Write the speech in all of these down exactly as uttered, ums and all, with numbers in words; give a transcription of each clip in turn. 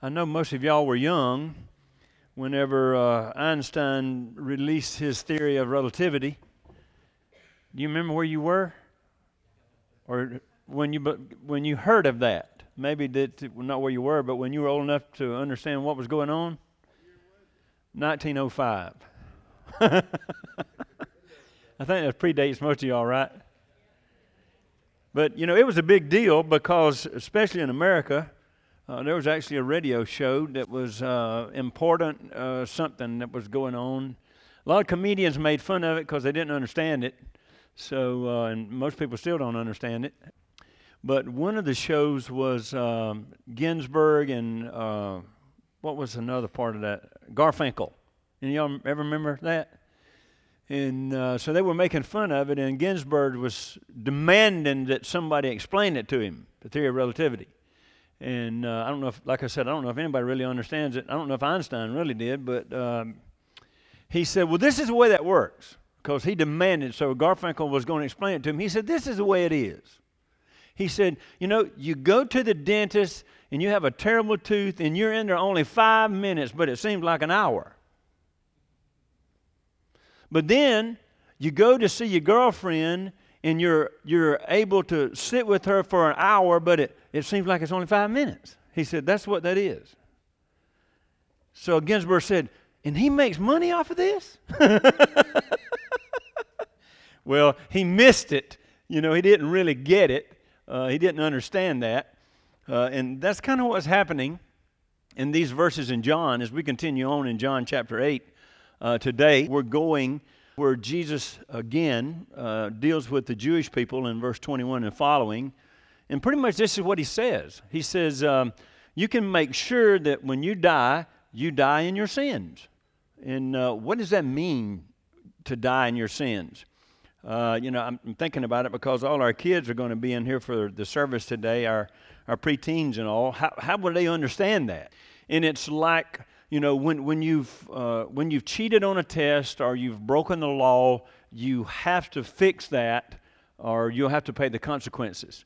I know most of y'all were young whenever uh, Einstein released his theory of relativity. Do you remember where you were? Or when you when you heard of that? Maybe that, not where you were, but when you were old enough to understand what was going on? nineteen oh five. I think that predates most of y'all, right? But, you know, it was a big deal because, especially in America, uh, there was actually a radio show that was uh, important, uh, something that was going on. A lot of comedians made fun of it because they didn't understand it. So, uh, and most people still don't understand it. But one of the shows was um, Ginsburg and uh, what was another part of that? Garfinkel. And y'all ever remember that? And uh, so they were making fun of it, and Ginsburg was demanding that somebody explain it to him, the theory of relativity. And uh, I don't know if, like I said, I don't know if anybody really understands it. I don't know if Einstein really did, but um, he said, well, this is the way that works, because he demanded, so Garfinkel was going to explain it to him. He said, this is the way it is. He said, you know, you go to the dentist, and you have a terrible tooth, and you're in there only five minutes, but it seems like an hour. But then you go to see your girlfriend, and you're you're able to sit with her for an hour, but it, it seems like it's only five minutes. He said, that's what that is. So Ginsburg said, and he makes money off of this? Well, he missed it. You know, he didn't really get it. Uh, he didn't understand that. Uh, and that's kind of what's happening in these verses in John as we continue on in John chapter eight. Uh, today, we're going where Jesus, again, uh, deals with the Jewish people in verse twenty-one and following. And pretty much this is what he says. He says, um, you can make sure that when you die, you die in your sins. And uh, what does that mean, to die in your sins? Uh, you know, I'm, I'm thinking about it because all our kids are going to be in here for the service today, our, our preteens and all. How, how would they understand that? And it's like, you know, when, when, you've, uh, when you've cheated on a test or you've broken the law, you have to fix that or you'll have to pay the consequences.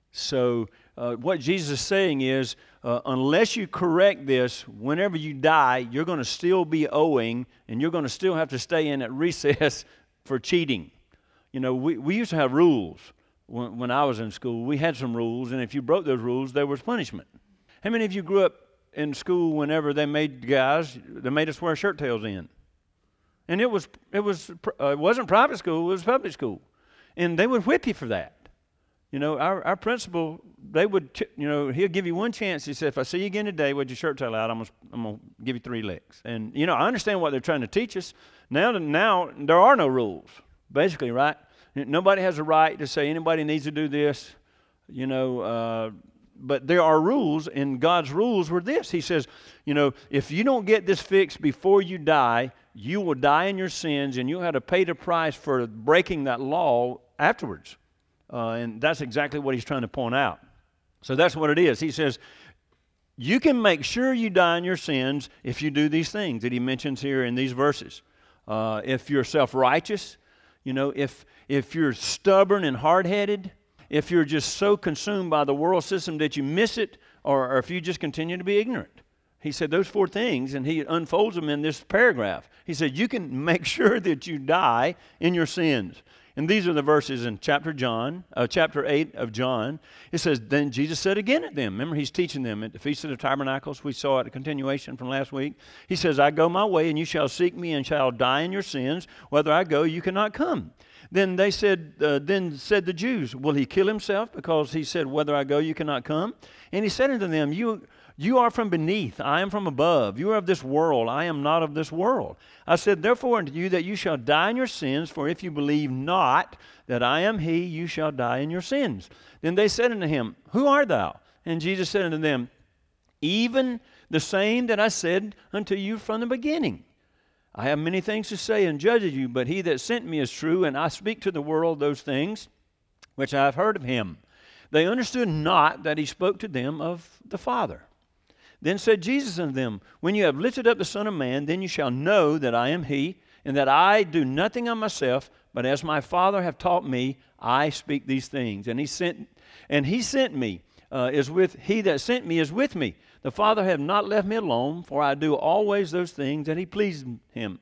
So uh, what Jesus is saying is, uh, unless you correct this, whenever you die, you're going to still be owing and you're going to still have to stay in at recess for cheating. You know, we, we used to have rules when, when I was in school. We had some rules, and if you broke those rules, there was punishment. How many of you grew up in school whenever they made guys, they made us wear shirt tails in? And it was it was uh, it wasn't private school, it was public school, and they would whip you for that. You know, our our principal, they would, you know, he'll give you one chance. He said, if I see you again today with your shirt tail out, I'm gonna I'm gonna give you three licks. And you know, I understand what they're trying to teach us. Now now there are no rules, basically, right? Nobody has a right to say anybody needs to do this, you know. Uh, But there are rules, and God's rules were this. He says, you know, if you don't get this fixed before you die, you will die in your sins, and you'll have to pay the price for breaking that law afterwards. Uh, and that's exactly what he's trying to point out. So that's what it is. He says, you can make sure you die in your sins if you do these things that he mentions here in these verses. Uh, if you're self-righteous, you know, if if you're stubborn and hard-headed, if you're just so consumed by the world system that you miss it, or, or if you just continue to be ignorant. He said those four things, and he unfolds them in this paragraph. He said you can make sure that you die in your sins. And these are the verses in chapter John, uh, chapter eight of John. It says, then Jesus said again at them. Remember, he's teaching them at the Feast of the Tabernacles. We saw it, a continuation from last week. He says, I go my way, and you shall seek me, and shall die in your sins. Whether I go, you cannot come. Then they said, uh, then said the Jews, will he kill himself? Because he said, whether I go, you cannot come. And he said unto them, you, you are from beneath, I am from above. You are of this world, I am not of this world. I said, therefore unto you that you shall die in your sins, for if you believe not that I am he, you shall die in your sins. Then they said unto him, who art thou? And Jesus said unto them, even the same that I said unto you from the beginning. I have many things to say and judge of you, but he that sent me is true, and I speak to the world those things which I have heard of him. They understood not that he spoke to them of the Father. Then said Jesus unto them, when you have lifted up the Son of Man, then you shall know that I am he, and that I do nothing of myself, but as my Father hath taught me, I speak these things. And he sent, and he sent me, uh, is with, he that sent me is with me. The Father hath not left me alone, for I do always those things that he pleased him.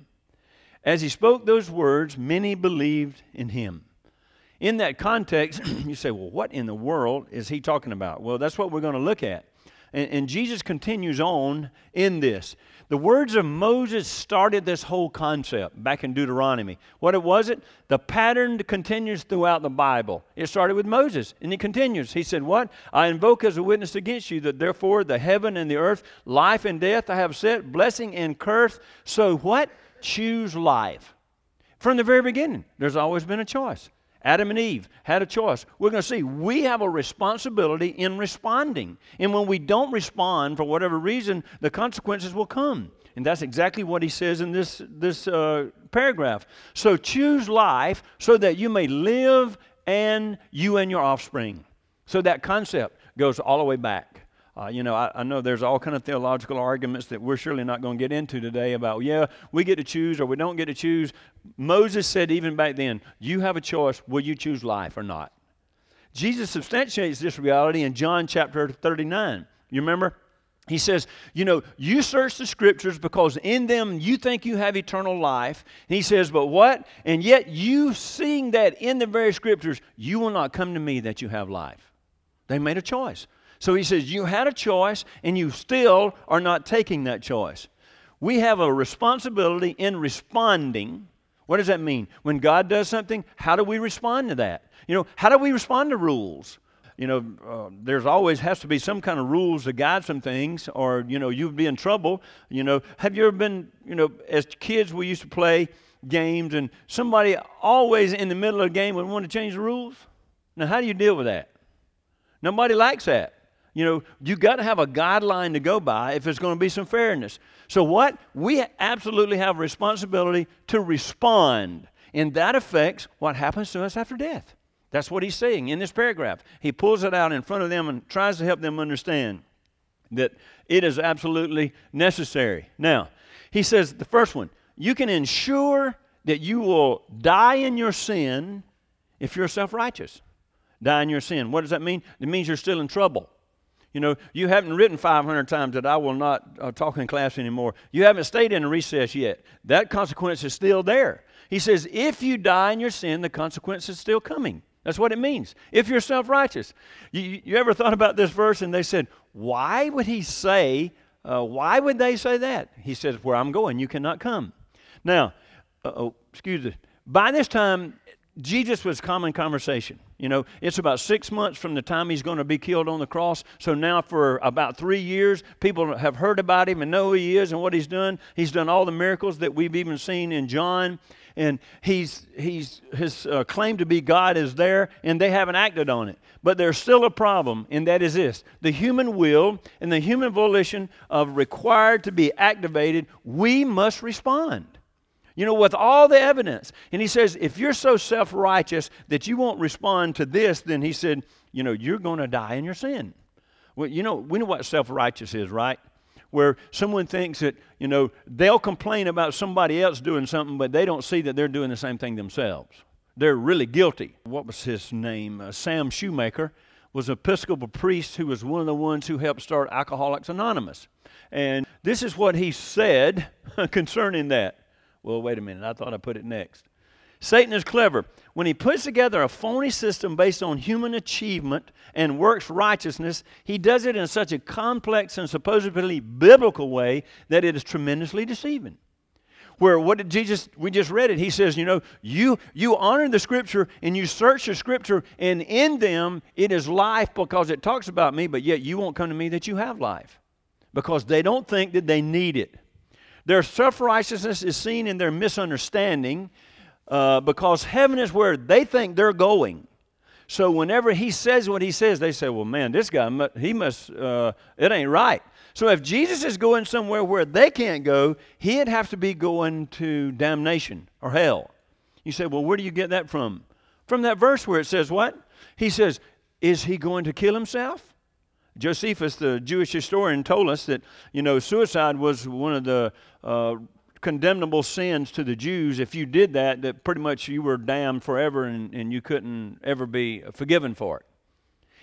As he spoke those words, many believed in him. In that context, you say, well, what in the world is he talking about? Well, that's what we're going to look at. And, and Jesus continues on in this. The words of Moses started this whole concept back in Deuteronomy. What it was it? The pattern continues throughout the Bible. It started with Moses, and it continues. He said, what? I invoke as a witness against you that therefore the heaven and the earth, life and death I have set, blessing and curse. So what? Choose life. From the very beginning, there's always been a choice. Adam and Eve had a choice. We're going to see we have a responsibility in responding. And when we don't respond for whatever reason, the consequences will come. And that's exactly what he says in this, this uh, paragraph. So choose life so that you may live and you and your offspring. So that concept goes all the way back. Uh, you know, I, I know there's all kind of theological arguments that we're surely not going to get into today about, yeah, we get to choose or we don't get to choose. Moses said even back then, you have a choice, will you choose life or not? Jesus substantiates this reality in John chapter thirty-nine. You remember? He says, you know, you search the scriptures because in them you think you have eternal life. And he says, but what? And yet you seeing that in the very scriptures, you will not come to me that you have life. They made a choice. So he says, you had a choice and you still are not taking that choice. We have a responsibility in responding. What does that mean? When God does something, how do we respond to that? You know, how do we respond to rules? You know, uh, there's always has to be some kind of rules to guide some things, or, you know, you'd be in trouble. You know, have you ever been, you know, as kids we used to play games and somebody always in the middle of the game would want to change the rules? Now, how do you deal with that? Nobody likes that. You know, you got to have a guideline to go by if there's going to be some fairness. So what? We absolutely have a responsibility to respond. And that affects what happens to us after death. That's what he's saying in this paragraph. He pulls it out in front of them and tries to help them understand that it is absolutely necessary. Now, he says the first one, you can ensure that you will die in your sin if you're self-righteous. Die in your sin. What does that mean? It means you're still in trouble. You know, you haven't written five hundred times that I will not uh, talk in class anymore. You haven't stayed in a recess yet. That consequence is still there. He says, if you die in your sin, the consequence is still coming. That's what it means. If you're self-righteous. You, you ever thought about this verse and they said, why would he say, uh, why would they say that? He says, where I'm going, you cannot come. Now, uh-oh, excuse me. By this time, Jesus was common conversation. You know, it's about six months from the time he's going to be killed on the cross. So now for about three years, people have heard about him and know who he is and what he's done. He's done all the miracles that we've even seen in John. And he's, he's, his uh, claim to be God is there, and they haven't acted on it. But there's still a problem, and that is this. The human will and the human volition of required to be activated, we must respond. You know, with all the evidence. And he says, if you're so self-righteous that you won't respond to this, then he said, you know, you're going to die in your sin. Well, you know, we know what self-righteous is, right? Where someone thinks that, you know, they'll complain about somebody else doing something, but they don't see that they're doing the same thing themselves. They're really guilty. What was his name? Uh, Sam Shoemaker was an Episcopal priest who was one of the ones who helped start Alcoholics Anonymous. And this is what he said concerning that. Well, wait a minute. I thought I put it next. Satan is clever. When he puts together a phony system based on human achievement and works righteousness, he does it in such a complex and supposedly biblical way that it is tremendously deceiving. Where what did Jesus, we just read it, he says, you know, you, you honor the Scripture and you search the Scripture, and in them it is life because it talks about me, but yet you won't come to me that you have life because they don't think that they need it. Their self-righteousness is seen in their misunderstanding uh, because heaven is where they think they're going. So whenever he says what he says, they say, well, man, this guy, must, he must, uh, it ain't right. So if Jesus is going somewhere where they can't go, he'd have to be going to damnation or hell. You say, well, where do you get that from? From that verse where it says what? He says, is he going to kill himself? Josephus, the Jewish historian, told us that, you know, suicide was one of the uh, condemnable sins to the Jews. If you did that, that pretty much you were damned forever and, and you couldn't ever be forgiven for it.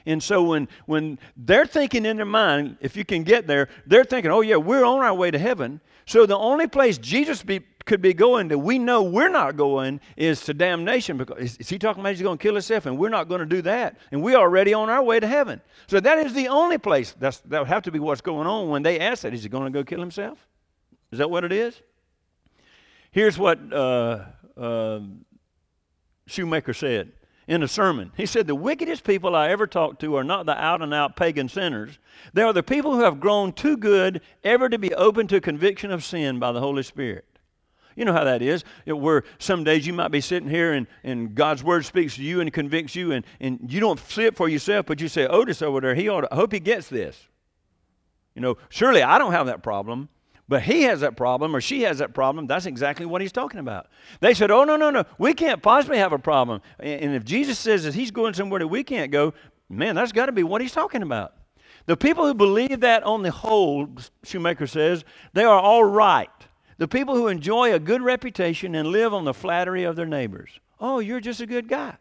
And so when, when they're thinking in their mind, if you can get there, they're thinking, oh yeah, we're on our way to heaven. So the only place Jesus be, could be going that we know we're not going is to damnation. Because is, is he talking about he's going to kill himself? And we're not going to do that. And we're already on our way to heaven. So that is the only place. That's, that would have to be what's going on when they ask that. Is he going to go kill himself? Is that what it is? Here's what uh, uh, Shoemaker said in a sermon. He said, the wickedest people I ever talked to are not the out-and-out pagan sinners. They are the people who have grown too good ever to be open to conviction of sin by the Holy Spirit. You know how that is, it, where some days you might be sitting here and, and God's Word speaks to you and convicts you, and, and you don't see it for yourself, but you say, Otis over there, he ought to, I hope he gets this. You know, surely I don't have that problem, but he has that problem or she has that problem. That's exactly what he's talking about. They said, oh, no, no, no, we can't possibly have a problem. And, and if Jesus says that he's going somewhere that we can't go, man, that's got to be what he's talking about. The people who believe that on the whole, Shoemaker says, they are all right. The people who enjoy a good reputation and live on the flattery of their neighbors. Oh, you're just a good guy.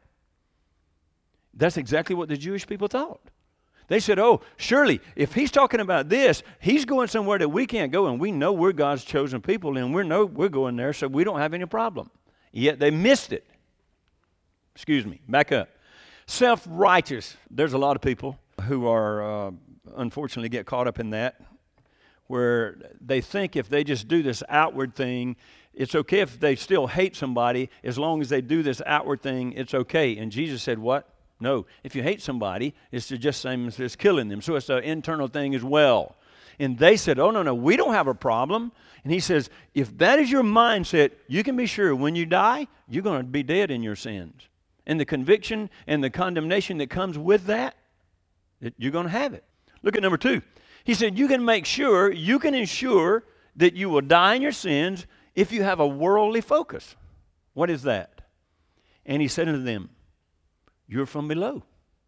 That's exactly what the Jewish people thought. They said, oh, surely, if he's talking about this, he's going somewhere that we can't go, and we know we're God's chosen people, and we know we're going there, so we don't have any problem. Yet they missed it. Excuse me, back up. Self-righteous. There's a lot of people who are, uh, unfortunately, get caught up in that, where they think if they just do this outward thing, it's okay if they still hate somebody. As long as they do this outward thing, it's okay. And Jesus said what? No. If you hate somebody, it's just the same as killing them. So it's an internal thing as well. And they said, oh, no, no, we don't have a problem. And he says, if that is your mindset, you can be sure when you die, you're going to be dead in your sins. And the conviction and the condemnation that comes with that, you're going to have it. Look at number two. He said, you can make sure, you can ensure that you will die in your sins if you have a worldly focus. What is that? And he said unto them, you're from below.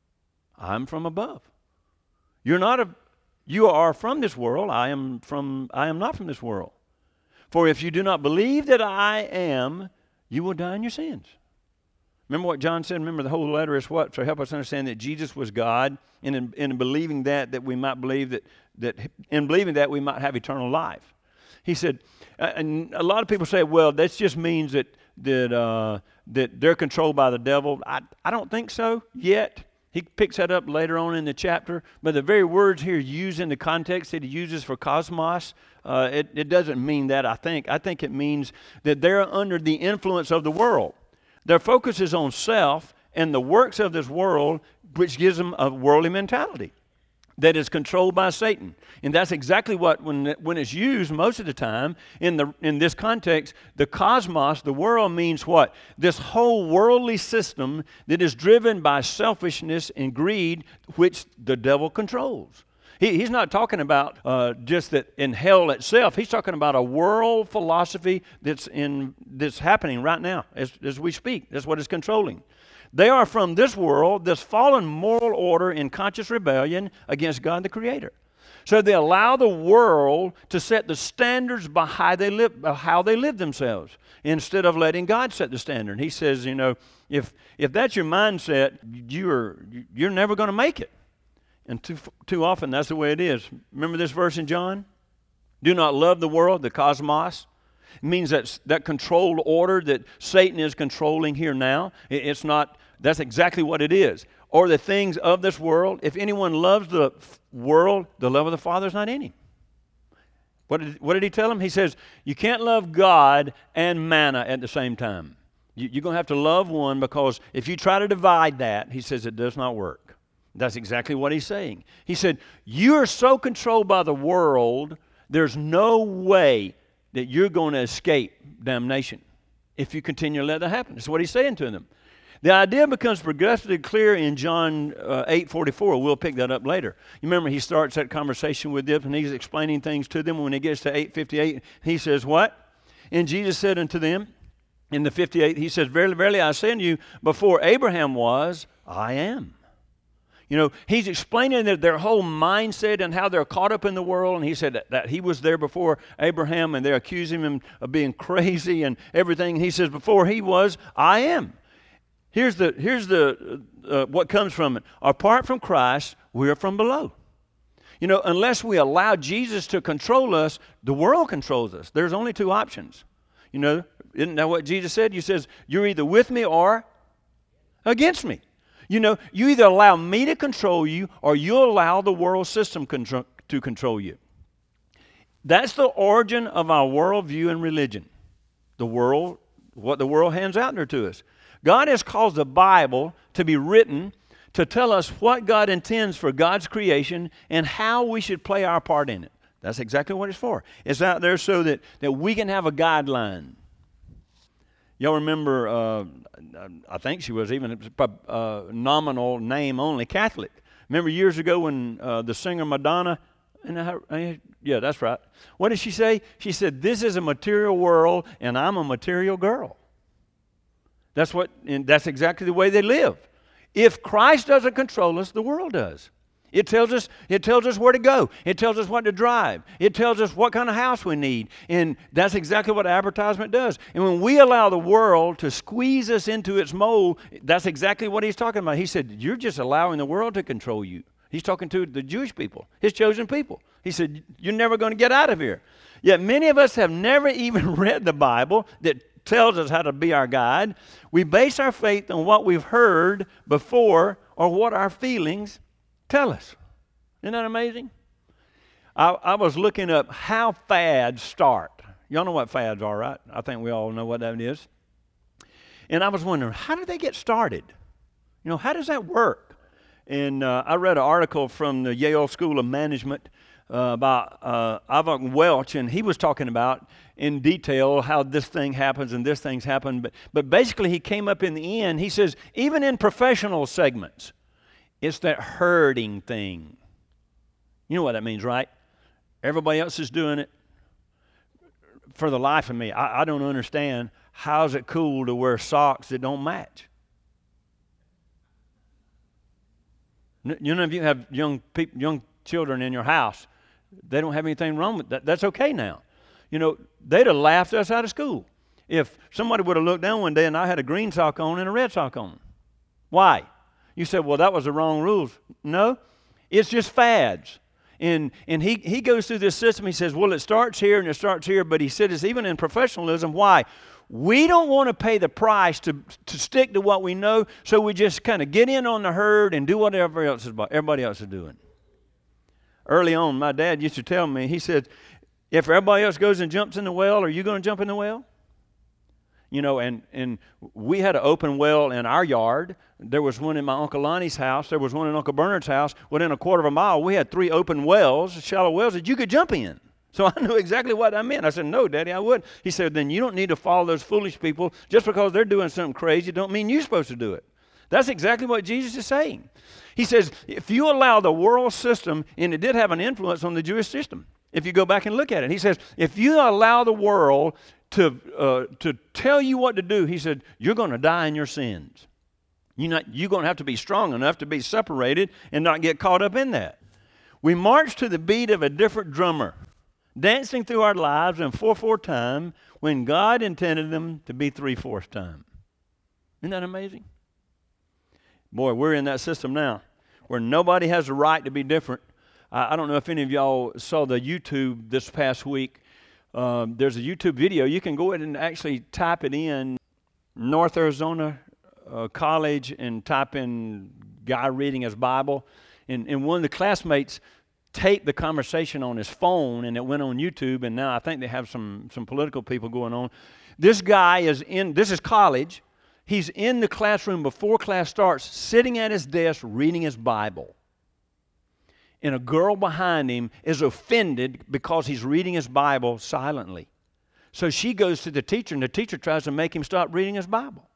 I'm from above. You're not a, you are from this world. I am from, I am not from this world. For if you do not believe that I am, you will die in your sins. Remember what John said? Remember the whole letter is what? So help us understand that Jesus was God, and in, in believing that, that we might believe that, that in believing that we might have eternal life. He said, uh, and a lot of people say, well, that just means that that uh, that they're controlled by the devil. I, I don't think so yet. He picks that up later on in the chapter. But the very words here used in the context that he uses for cosmos, uh, it, it doesn't mean that, I think. I think it means that they're under the influence of the world. Their focus is on self and the works of this world, which gives them a worldly mentality that is controlled by Satan. And that's exactly what, when, when it's used most of the time in, the, in this context, the cosmos, the world, means what? This whole worldly system that is driven by selfishness and greed, which the devil controls. He, he's not talking about uh, just that in hell itself. He's talking about a world philosophy that's, in, that's happening right now as, as we speak. That's what it's controlling. They are from this world, this fallen moral order in conscious rebellion against God the Creator. So they allow the world to set the standards by how they live, by how they live themselves, instead of letting God set the standard. He says, you know, if if that's your mindset, you're you're never going to make it. And too too often that's the way it is. Remember this verse in John? Do not love the world, the cosmos. It means that that controlled order that Satan is controlling here now. It's not, that's exactly what it is. Or the things of this world. If anyone loves the world, the love of the Father is not in him. What did, what did he tell him? He says, you can't love God and manna at the same time. You, you're going to have to love one, because if you try to divide that, he says it does not work. That's exactly what he's saying. He said, you are so controlled by the world, there's no way that you're going to escape damnation if you continue to let that happen. That's what he's saying to them. The idea becomes progressively clear in John uh, eight forty-four. We'll pick that up later. You remember he starts that conversation with them, and he's explaining things to them. When he gets to eight fifty-eight, he says what? And Jesus said unto them, in the fifty-eighth, he says, verily, verily, I say unto you, before Abraham was, I am. You know, he's explaining that their whole mindset and how they're caught up in the world. And he said that, that he was there before Abraham, and they're accusing him of being crazy and everything. He says, before he was, I am. Here's the here's the uh, what comes from it. Apart from Christ, we are from below. You know, unless we allow Jesus to control us, the world controls us. There's only two options. You know, isn't that what Jesus said? He says, you're either with me or against me. You know, you either allow me to control you or you allow the world system contro- to control you. That's the origin of our worldview and religion. The world, what the world hands out there to us. God has caused the Bible to be written to tell us what God intends for God's creation and how we should play our part in it. That's exactly what it's for. It's out there so that, that we can have a guideline. Y'all remember, uh, I think she was even a uh, nominal name only Catholic. Remember years ago when uh, the singer Madonna, and I, yeah, that's right. What did she say? She said, this is a material world and I'm a material girl. That's what, and that's exactly the way they live. If Christ doesn't control us, the world does. It tells us, it tells us where to go. It tells us what to drive. It tells us what kind of house we need. And that's exactly what advertisement does. And when we allow the world to squeeze us into its mold, that's exactly what he's talking about. He said, you're just allowing the world to control you. He's talking to the Jewish people, his chosen people. He said, you're never going to get out of here. Yet many of us have never even read the Bible that tells us how to be our guide. We base our faith on what we've heard before or what our feelings tell us. Isn't that amazing? I, I was looking up how fads start. Y'all know what fads are, right? I think we all know what that is. And I was wondering, how did they get started? You know, how does that work? And uh, I read an article from the Yale School of Management uh, about uh, Ivan Welch, and he was talking about in detail how this thing happens and this thing's happened. But, but basically he came up in the end, he says, even in professional segments, it's that herding thing. You know what that means, right? Everybody else is doing it. For the life of me, I, I don't understand how is it cool to wear socks that don't match. You know, if you have young people, young children in your house, they don't have anything wrong with that. That's okay now. You know, they'd have laughed us out of school if somebody would have looked down one day and I had a green sock on and a red sock on. Why? You said, well, that was the wrong rules. No, it's just fads. And and he, he goes through this system. He says, well, it starts here and it starts here. But he said it's even in professionalism. Why? We don't want to pay the price to, to stick to what we know, so we just kind of get in on the herd and do whatever else is, everybody else is doing. Early on, my dad used to tell me, he said, if everybody else goes and jumps in the well, are you going to jump in the well? You know, and, and we had an open well in our yard. There was one in my Uncle Lonnie's house. There was one in Uncle Bernard's house. Within a quarter of a mile, we had three open wells, shallow wells that you could jump in. So I knew exactly what I meant. I said, no, Daddy, I wouldn't. He said, then you don't need to follow those foolish people. Just because they're doing something crazy don't mean you're supposed to do it. That's exactly what Jesus is saying. He says, if you allow the world system, and it did have an influence on the Jewish system, if you go back and look at it. He says, if you allow the world to uh, to tell you what to do, he said, you're going to die in your sins. You're, not, you're going to have to be strong enough to be separated and not get caught up in that. We march to the beat of a different drummer, dancing through our lives in four four time when God intended them to be three fourths time. Isn't that amazing? Boy, we're in that system now where nobody has the right to be different. I, I don't know if any of y'all saw the YouTube this past week. Um, there's a YouTube video. You can go ahead and actually type it in, North Arizona uh, College, and type in guy reading his Bible. And, and one of the classmates taped the conversation on his phone, and it went on YouTube, and now I think they have some, some political people going on. This guy is in, this is college. He's in the classroom before class starts, sitting at his desk reading his Bible. And a girl behind him is offended because he's reading his Bible silently. So she goes to the teacher, and the teacher tries to make him stop reading his Bible.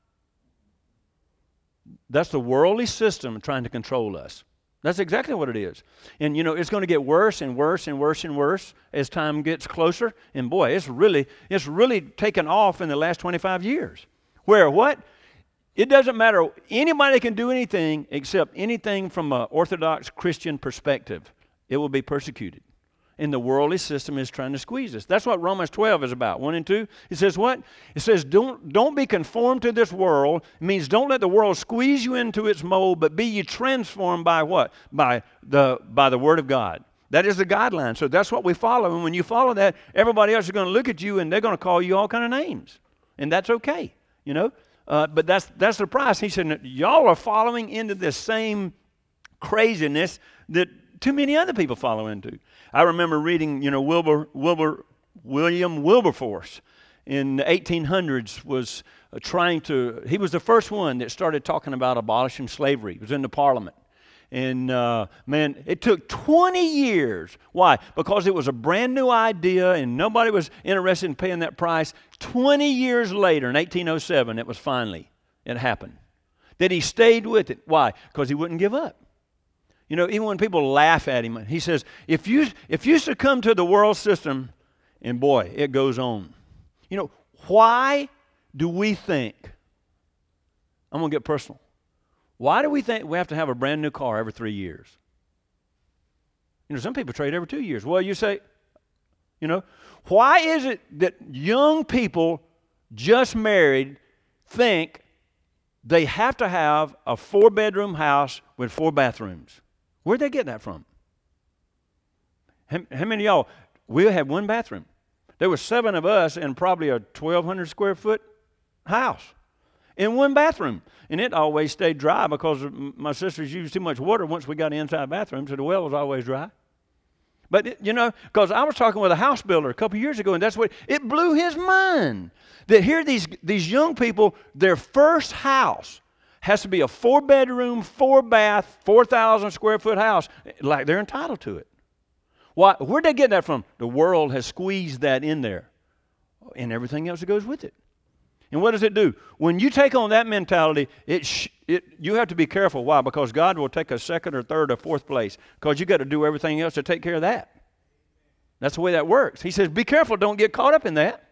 That's the worldly system trying to control us. That's exactly what it is. And, you know, it's going to get worse and worse and worse and worse as time gets closer. And, boy, it's really, it's really taken off in the last twenty-five years. Where what? It doesn't matter. Anybody can do anything except anything from an Orthodox Christian perspective. It will be persecuted. And the worldly system is trying to squeeze us. That's what Romans twelve is about. One and two. It says what? It says don't, don't be conformed to this world. It means don't let the world squeeze you into its mold, but be ye transformed by what? By the, by the Word of God. That is the guideline. So that's what we follow. And when you follow that, everybody else is going to look at you and they're going to call you all kind of names. And that's okay, you know. Uh, but that's that's the price. He said, y'all are following into this same craziness that too many other people follow into. I remember reading, you know, Wilbur, Wilbur, William Wilberforce in the eighteen hundreds was uh, trying to, he was the first one that started talking about abolishing slavery. He was in the Parliament. And, uh, man, it took twenty years. Why? Because it was a brand new idea and nobody was interested in paying that price. twenty years later, in eighteen oh seven, it was finally, it happened. That he stayed with it. Why? Because he wouldn't give up. You know, even when people laugh at him, he says, if you, if you succumb to the world system, and boy, it goes on. You know, why do we think, I'm going to get personal, why do we think we have to have a brand new car every three years? You know, some people trade every two years. Well, you say, you know, why is it that young people just married think they have to have a four-bedroom house with four bathrooms? Where'd they get that from? How, how many of y'all, we had one bathroom. There were seven of us in probably a twelve hundred square foot house in one bathroom. And it always stayed dry because my sisters used too much water once we got inside bathrooms, so the well was always dry. But, it, you know, because I was talking with a house builder a couple years ago, and that's what, it blew his mind. That here these, these young people, their first house has to be a four-bedroom, four-bath, four thousand square foot house, like they're entitled to it. Why? Where'd they get that from? The world has squeezed that in there and everything else that goes with it. And what does it do? When you take on that mentality, it, sh- it you have to be careful. Why? Because God will take a second or third or fourth place because you got to do everything else to take care of that. That's the way that works. He says, be careful, don't get caught up in that.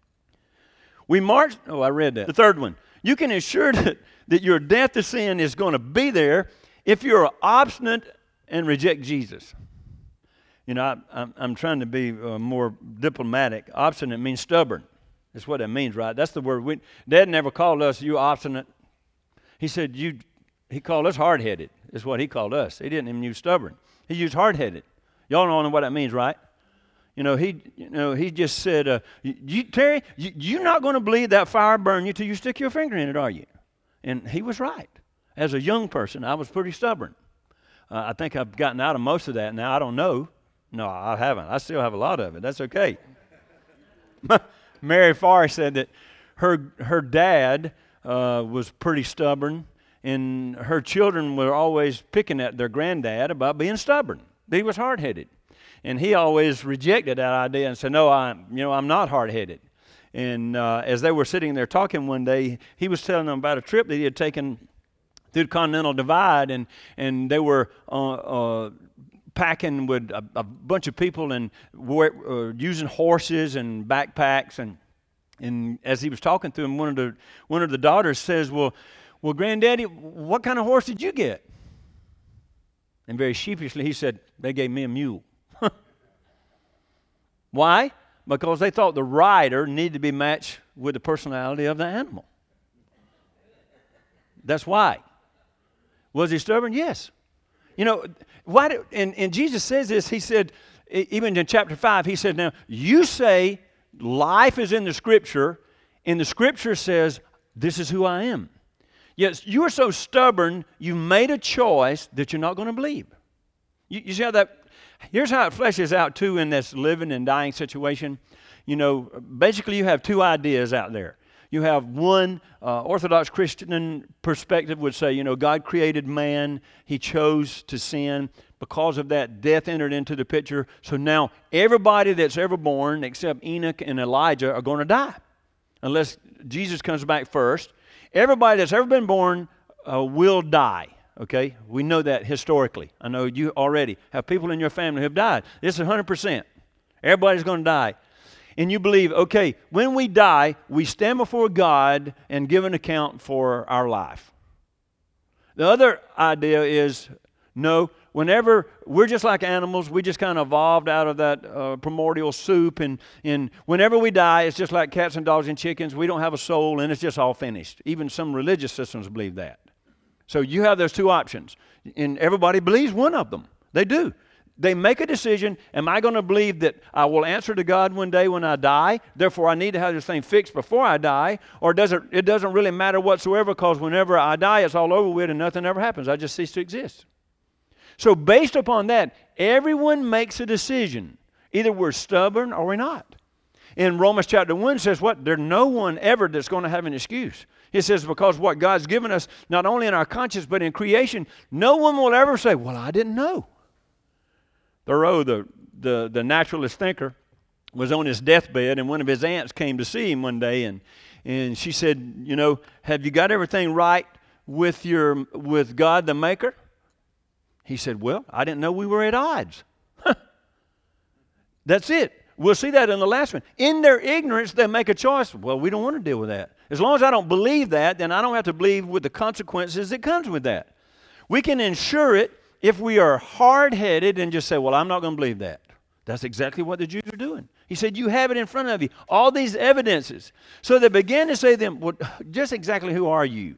We march, oh, I read that. The third one, you can ensure that, that your death to sin is going to be there if you're obstinate and reject Jesus. You know, I, I'm, I'm trying to be uh, more diplomatic. Obstinate means stubborn. That's what that means, right? That's the word. We, Dad never called us, you obstinate. He said, you. He called us hard-headed. That's what he called us. He didn't even use stubborn. He used hard-headed. Y'all know what that means, right? You know, he, you know, he just said, uh, you, Terry, you, you're not going to believe that fire burn you till you stick your finger in it, are you? And he was right. As a young person, I was pretty stubborn. Uh, I think I've gotten out of most of that now. I don't know. No, I haven't. I still have a lot of it. That's okay. Mary Farr said that her her dad uh, was pretty stubborn, and her children were always picking at their granddad about being stubborn. He was hard-headed. And he always rejected that idea and said, no, I'm, you know, I'm not hard-headed. And uh, as they were sitting there talking one day, he was telling them about a trip that he had taken through the Continental Divide, and, and they were uh, uh, packing with a, a bunch of people and were, uh, using horses and backpacks. And and as he was talking to him, one of the one of the daughters says, well, well, Granddaddy, what kind of horse did you get? And very sheepishly he said, they gave me a mule. Why? Because they thought the rider needed to be matched with the personality of the animal. That's why. Was he stubborn? Yes. You know, why? Do, and, and Jesus says this. He said, even in chapter five, he said, now, you say life is in the Scripture, and the Scripture says, this is who I am. Yes, you are so stubborn, you made a choice that you're not going to believe. You, you see how that... Here's how it fleshes out, too, in this living and dying situation. You know, basically you have two ideas out there. You have one, uh, Orthodox Christian perspective would say, you know, God created man. He chose to sin. Because of that, death entered into the picture. So now everybody that's ever born except Enoch and Elijah are going to die. Unless Jesus comes back first. Everybody that's ever been born uh, will die. Okay, we know that historically. I know you already have people in your family who have died. It's one hundred percent. Everybody's going to die. And you believe, okay, when we die, we stand before God and give an account for our life. The other idea is, no, whenever we're just like animals, we just kind of evolved out of that uh, primordial soup. And, and whenever we die, it's just like cats and dogs and chickens. We don't have a soul, and it's just all finished. Even some religious systems believe that. So you have those two options. And everybody believes one of them. They do. They make a decision. Am I going to believe that I will answer to God one day when I die? Therefore, I need to have this thing fixed before I die. Or does it, it doesn't really matter whatsoever, because whenever I die, it's all over with and nothing ever happens. I just cease to exist. So based upon that, everyone makes a decision. Either we're stubborn or we're not. In Romans chapter one says what? There's no one ever that's going to have an excuse. It says because what God's given us, not only in our conscience, but in creation, no one will ever say, well, I didn't know. Thoreau, the, the, the naturalist thinker, was on his deathbed, and one of his aunts came to see him one day, and, and she said, you know, have you got everything right with, your, with God the Maker? He said, well, I didn't know we were at odds. That's it. We'll see that in the last one. In their ignorance, they make a choice. Well, we don't want to deal with that. As long as I don't believe that, then I don't have to believe with the consequences that comes with that. We can ensure it if we are hard-headed and just say, well, I'm not going to believe that. That's exactly what the Jews are doing. He said, you have it in front of you, all these evidences. So they began to say to them, well, just exactly who are you?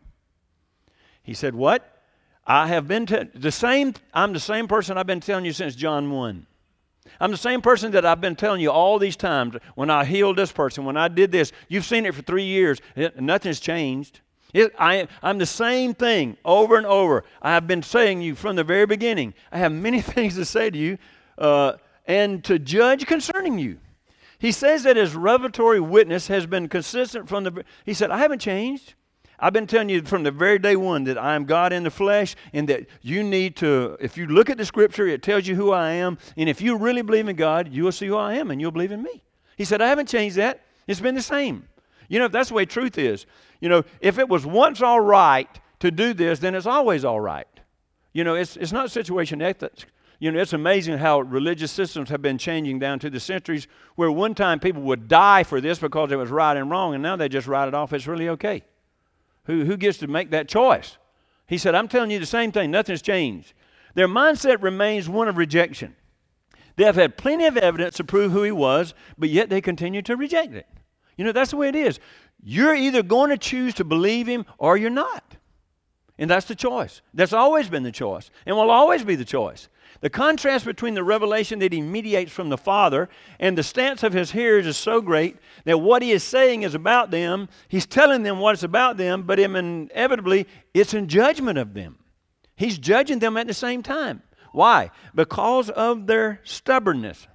He said, what? I have been to the same, I'm the same person I've been telling you since John one. I'm the same person that I've been telling you all these times. When I healed this person, when I did this, you've seen it for three years. It, nothing's changed. It, I, I'm the same thing over and over. I have been saying you from the very beginning. I have many things to say to you uh, and to judge concerning you. He says that his revelatory witness has been consistent from the... He said, I haven't changed. I've been telling you from the very day one that I am God in the flesh, and that you need to, if you look at the Scripture, it tells you who I am, and if you really believe in God, you will see who I am, and you'll believe in me. He said, I haven't changed that. It's been the same. You know, if that's the way truth is, you know, if it was once all right to do this, then it's always all right. You know, it's, it's not situation ethics. You know, it's amazing how religious systems have been changing down through the centuries, where one time people would die for this because it was right and wrong, and now they just write it off. It's really okay. Who, who gets to make that choice? He said, I'm telling you the same thing. Nothing's changed. Their mindset remains one of rejection. They have had plenty of evidence to prove who he was, but yet they continue to reject it. You know, that's the way it is. You're either going to choose to believe him or you're not. And that's the choice. That's always been the choice and will always be the choice. The contrast between the revelation that he mediates from the Father and the stance of his hearers is so great that what he is saying is about them. He's telling them what it's about them, but inevitably it's in judgment of them. He's judging them at the same time. Why? Because of their stubbornness.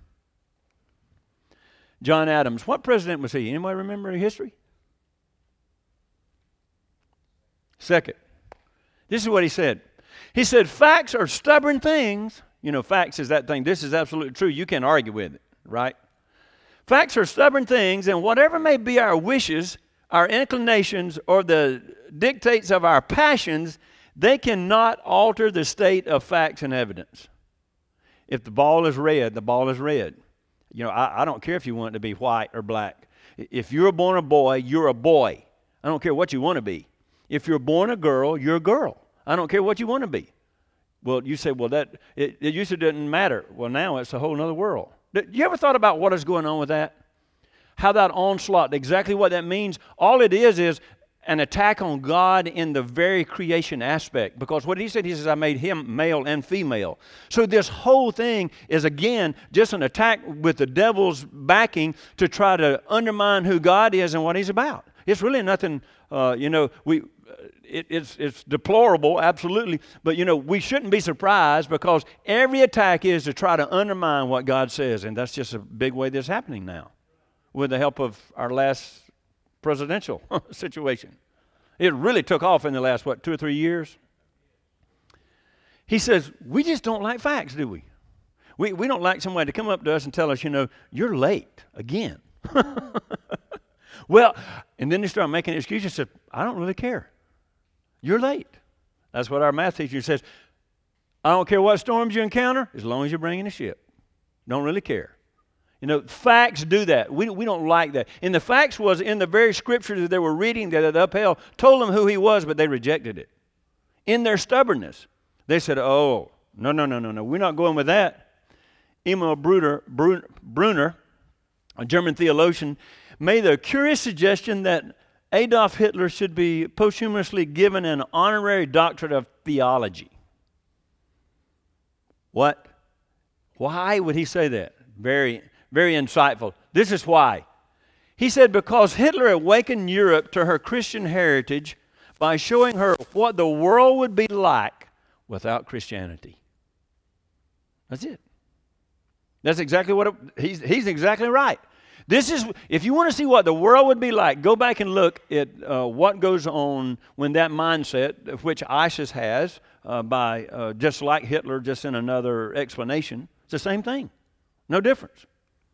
John Adams, what president was he? Anybody remember history? Second. This is what he said. He said, facts are stubborn things. You know, facts is that thing. This is absolutely true. You can't argue with it, right? Facts are stubborn things, and whatever may be our wishes, our inclinations, or the dictates of our passions, they cannot alter the state of facts and evidence. If the ball is red, the ball is red. You know, I, I don't care if you want it to be white or black. If you're born a boy, you're a boy. I don't care what you want to be. If you're born a girl, you're a girl. I don't care what you want to be. Well, you say, well, that it, it used to didn't matter. Well, now it's a whole other world. You ever thought about what is going on with that? How that onslaught, exactly what that means? All it is is an attack on God in the very creation aspect. Because what he said, he says, I made him male and female. So this whole thing is, again, just an attack with the devil's backing to try to undermine who God is and what he's about. It's really nothing, uh, you know, we... It, it's, it's deplorable, absolutely. But, you know, we shouldn't be surprised, because every attack is to try to undermine what God says. And that's just a big way that's happening now with the help of our last presidential situation. It really took off in the last, what, two or three years? He says, we just don't like facts, do we? We, we don't like somebody to come up to us and tell us, you know, you're late again. Well, and then they start making excuses. Said, I don't really care. You're late. That's what our math teacher says. I don't care what storms you encounter, as long as you're bringing a ship. Don't really care. You know, facts do that. We, we don't like that. And the facts was in the very scripture that they were reading that upheld, told them who he was, but they rejected it. In their stubbornness, they said, oh, no, no, no, no, no. We're not going with that. Emil Brunner, Brunner, a German theologian, made the curious suggestion that Adolf Hitler should be posthumously given an honorary doctorate of theology. What? Why would he say that? Very, very insightful. This is why. He said, because Hitler awakened Europe to her Christian heritage by showing her what the world would be like without Christianity. That's it. That's exactly what it, he's, he's exactly right. This is, if you want to see what the world would be like, go back and look at uh, what goes on when that mindset, which ISIS has, uh, by uh, just like Hitler, just in another explanation. It's the same thing. No difference.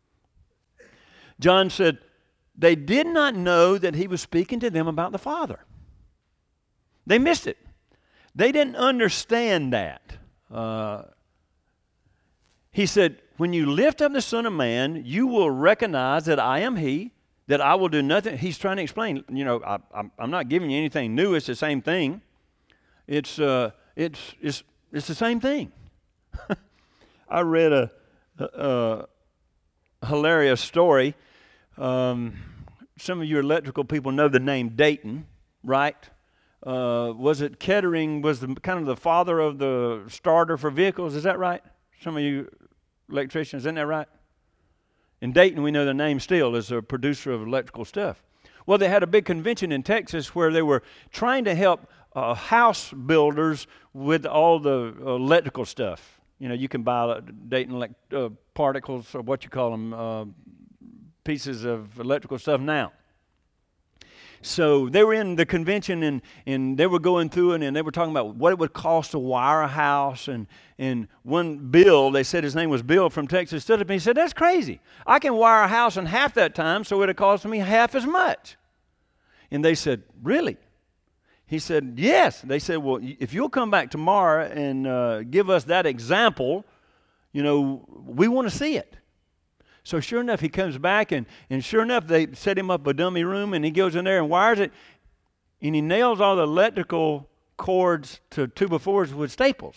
John said, they did not know that he was speaking to them about the Father. They missed it. They didn't understand that. Uh, he said, when you lift up the Son of Man, you will recognize that I am He, that I will do nothing. He's trying to explain, you know, I, I'm, I'm not giving you anything new. It's the same thing. It's, uh, it's, it's, it's the same thing. I read a, a, a hilarious story. Um, some of you electrical people know the name Dayton, right? Uh, was it Kettering was the kind of the father of the starter for vehicles? Is that right? Some of you electricians, isn't that right? In Dayton, we know the name still as a producer of electrical stuff. Well, they had a big convention in Texas where they were trying to help uh, house builders with all the uh, electrical stuff. You know, you can buy Dayton elect- uh, particles, or what you call them, uh, pieces of electrical stuff now. So they were in the convention, and, and they were going through it, and they were talking about what it would cost to wire a house. And, and one Bill, they said his name was Bill from Texas, stood up and he said, that's crazy. I can wire a house in half that time, so it would cost me half as much. And they said, really? He said, yes. They said, well, if you'll come back tomorrow and uh, give us that example, you know, we want to see it. So sure enough, he comes back, and, and sure enough, they set him up a dummy room, and he goes in there and wires it, and he nails all the electrical cords to two by fours with staples.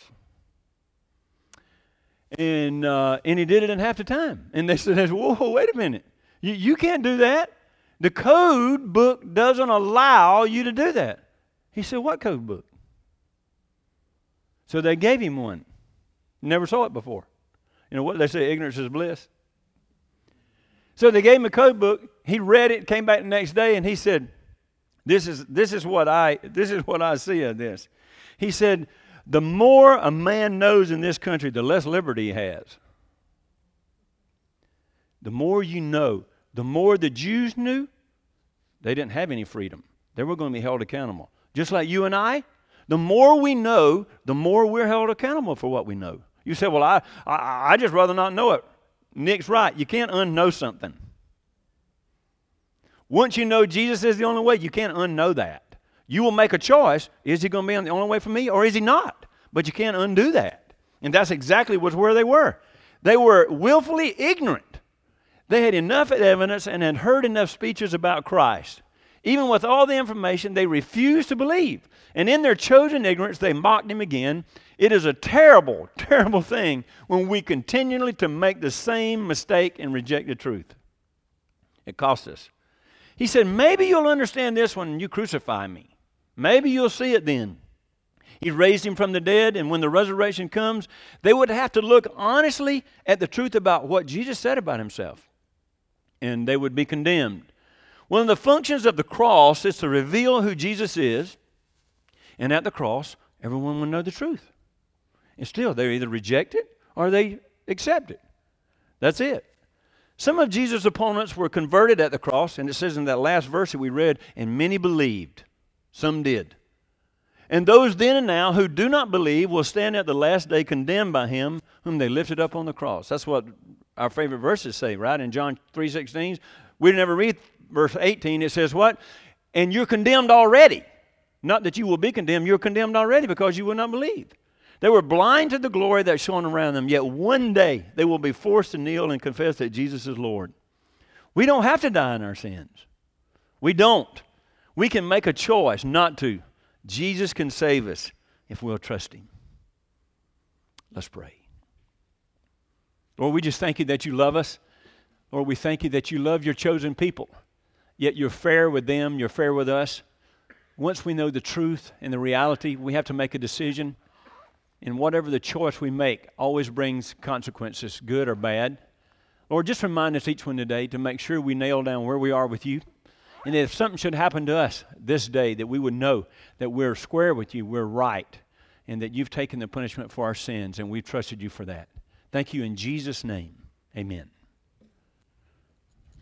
And uh, and he did it in half the time. And they said, whoa, wait a minute. You, you can't do that. The code book doesn't allow you to do that. He said, what code book? So they gave him one. Never saw it before. You know what they say, ignorance is bliss. So they gave him a code book. He read it, came back the next day, and he said, this is, this is what I this is what I see of this. He said, the more a man knows in this country, the less liberty he has. The more you know, the more the Jews knew, they didn't have any freedom. They were going to be held accountable. Just like you and I, the more we know, the more we're held accountable for what we know. You say, well, I, I, I just rather not know it. Nick's right. You can't unknow something. Once you know Jesus is the only way, you can't unknow that. You will make a choice. Is he going to be on the only way for me, or is he not? But you can't undo that. And that's exactly was where they were. They were willfully ignorant. They had enough evidence and had heard enough speeches about Christ. Even with all the information, they refused to believe. And in their chosen ignorance, they mocked him again. It is a terrible, terrible thing when we continually to make the same mistake and reject the truth. It costs us. He said, maybe you'll understand this when you crucify me. Maybe you'll see it then. He raised him from the dead, and when the resurrection comes, they would have to look honestly at the truth about what Jesus said about himself, and they would be condemned. One of the functions of the cross is to reveal who Jesus is, and at the cross, everyone will know the truth. And still, they either reject it or they accept it. That's it. Some of Jesus' opponents were converted at the cross, and it says in that last verse that we read, and many believed. Some did. And those then and now who do not believe will stand at the last day condemned by him whom they lifted up on the cross. That's what our favorite verses say, right? In John three sixteen, we never read verse eighteen. It says what? And you're condemned already. Not that you will be condemned. You're condemned already because you will not believe. They were blind to the glory that shone around them, yet one day they will be forced to kneel and confess that Jesus is Lord. We don't have to die in our sins. We don't. We can make a choice not to. Jesus can save us if we'll trust him. Let's pray. Lord, we just thank you that you love us. Lord, we thank you that you love your chosen people, yet you're fair with them, you're fair with us. Once we know the truth and the reality, we have to make a decision. And whatever the choice we make always brings consequences, good or bad. Lord, just remind us each one today to make sure we nail down where we are with you. And that if something should happen to us this day, that we would know that we're square with you, we're right, and that you've taken the punishment for our sins, and we've trusted you for that. Thank you in Jesus' name. Amen.